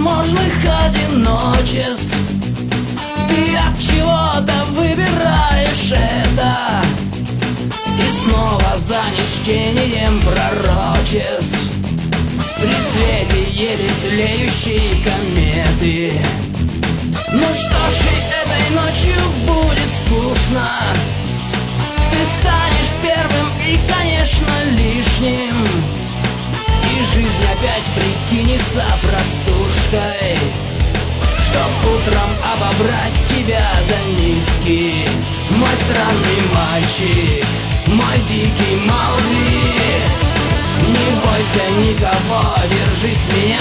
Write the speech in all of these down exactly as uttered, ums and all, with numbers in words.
невозможных одиночеств. Ты от чего-то выбираешь это и снова занят чтением пророчеств при свете еле тлеющей кометы. Ну что ж, и этой ночью будет скучно. Ты станешь первым и, конечно, лишним, и жизнь опять прикинется простушкой, чтоб утром обобрать тебя до нитки. Мой странный мальчик, мой дикий Маугли, не бойся никого, держись меня.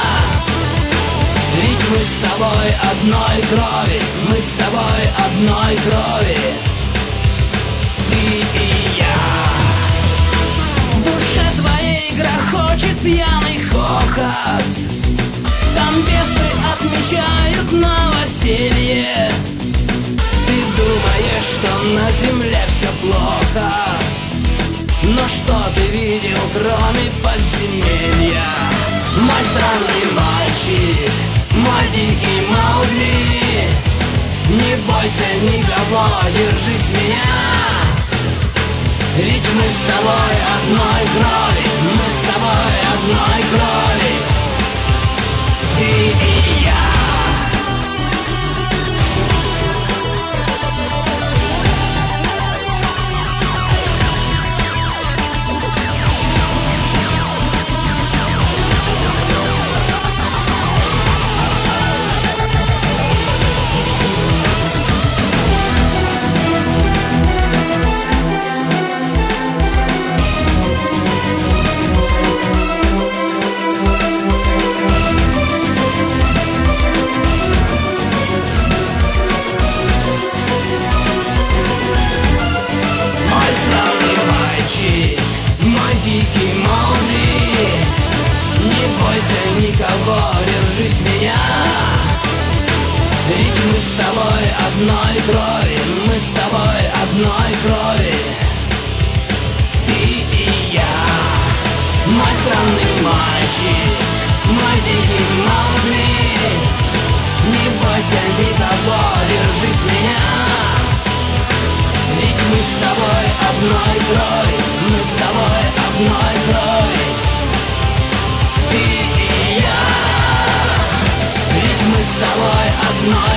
Ведь мы с тобой одной крови, мы с тобой одной крови, ты и я. В душе твоей грохочет пьяный хохот, там бесы отмечают новоселье. Ты думаешь, что на земле все плохо, но что ты видел, кроме подземелья? Мой странный мальчик, мой дикий Маугли, не бойся никого, держись меня. Ведь мы с тобой одной крови, мы с тобой одной крови, ты и я. Мой дикий Маугли, не бойся никого, держись меня. Ведь мы с тобой одной крови, мы с тобой одной крови, ты и я. Мой странный мальчик, мой дикий Маугли, не бойся никого, держись меня. Ведь мы с тобой одной крови, мы с тобой одной крови, ты и я. Ведь мы с тобой одной